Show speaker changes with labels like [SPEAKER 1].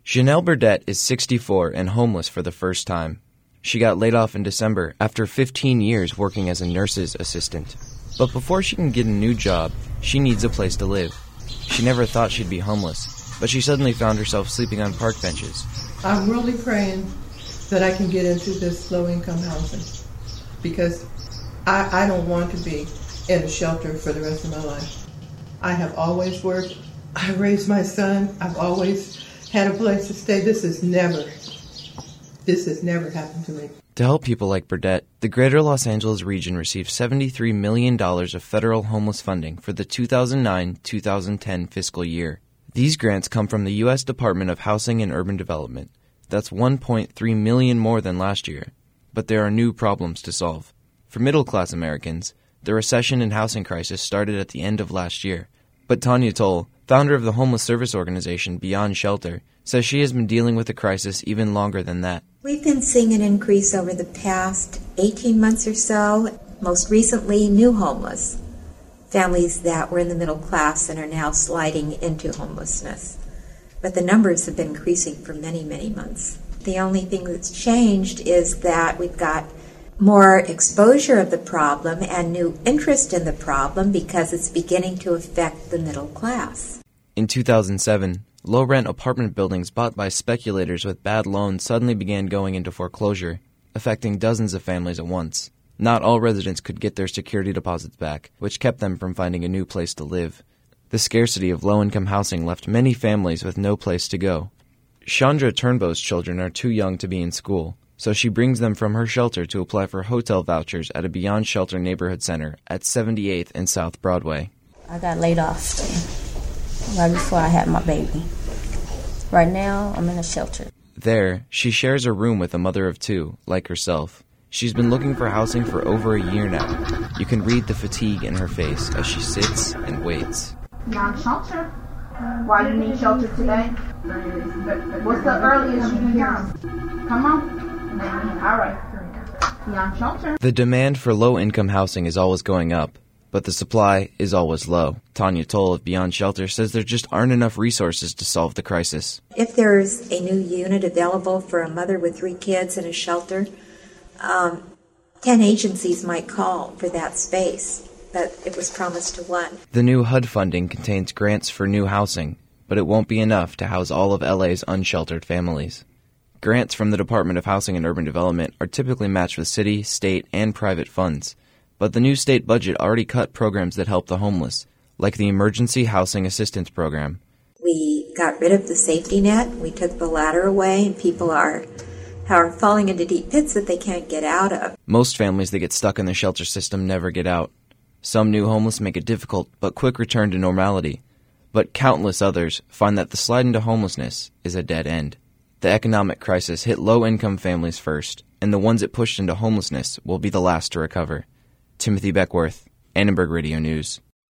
[SPEAKER 1] Janelle Burdett is 64 and homeless for the first time. She got laid off in December after 15 years working as a nurse's assistant. But before she can get a new job, she needs a place to live. She never thought she'd be homeless, but she suddenly found herself sleeping on park benches.
[SPEAKER 2] I'm really praying that I can get into this low-income housing because I don't want to be in a shelter for the rest of my life. I have always worked. I raised my son. I've always had a place to stay. This has never happened to me.
[SPEAKER 1] To help people like Burdett, the Greater Los Angeles region received $73 million of federal homeless funding for the 2009-2010 fiscal year. These grants come from the U.S. Department of Housing and Urban Development. That's $1.3 million more than last year. But there are new problems to solve. For middle-class Americans, the recession and housing crisis started at the end of last year. But Tanya Toll, founder of the homeless service organization Beyond Shelter, says she has been dealing with the crisis even longer than that.
[SPEAKER 3] We've been seeing an increase over the past 18 months or so, most recently new homeless, families that were in the middle class and are now sliding into homelessness. But the numbers have been increasing for many, many months. The only thing that's changed is that we've got more exposure of the problem and new interest in the problem because it's beginning to affect the middle class.
[SPEAKER 1] In 2007, low-rent apartment buildings bought by speculators with bad loans suddenly began going into foreclosure, affecting dozens of families at once. Not all residents could get their security deposits back, which kept them from finding a new place to live. The scarcity of low-income housing left many families with no place to go. Chandra Turnbow's children are too young to be in school, so she brings them from her shelter to apply for hotel vouchers at a Beyond Shelter neighborhood center at 78th and South Broadway.
[SPEAKER 4] I got laid off right before I had my baby. Right now, I'm in a shelter.
[SPEAKER 1] There, she shares a room with a mother of two, like herself. She's been looking for housing for over a year now. You can read the fatigue in her face as she sits and waits.
[SPEAKER 5] Beyond Shelter. Why you need shelter today? What's the earliest you can come? Come on. All right. Beyond Shelter.
[SPEAKER 1] The demand for low-income housing is always going up, but the supply is always low. Tanya Toll of Beyond Shelter says there just aren't enough resources to solve the crisis.
[SPEAKER 3] If there's a new unit available for a mother with 3 kids in a shelter, 10 agencies might call for that space, but it was promised to 1.
[SPEAKER 1] The new HUD funding contains grants for new housing, but it won't be enough to house all of LA's unsheltered families. Grants from the Department of Housing and Urban Development are typically matched with city, state, and private funds. But the new state budget already cut programs that help the homeless, like the Emergency Housing Assistance Program.
[SPEAKER 3] We got rid of the safety net. We took the ladder away, and people are falling into deep pits that they can't get out of.
[SPEAKER 1] Most families that get stuck in the shelter system never get out. Some new homeless make a difficult but quick return to normality. But countless others find that the slide into homelessness is a dead end. The economic crisis hit low-income families first, and the ones it pushed into homelessness will be the last to recover. Timothy Beckworth, Annenberg Radio News.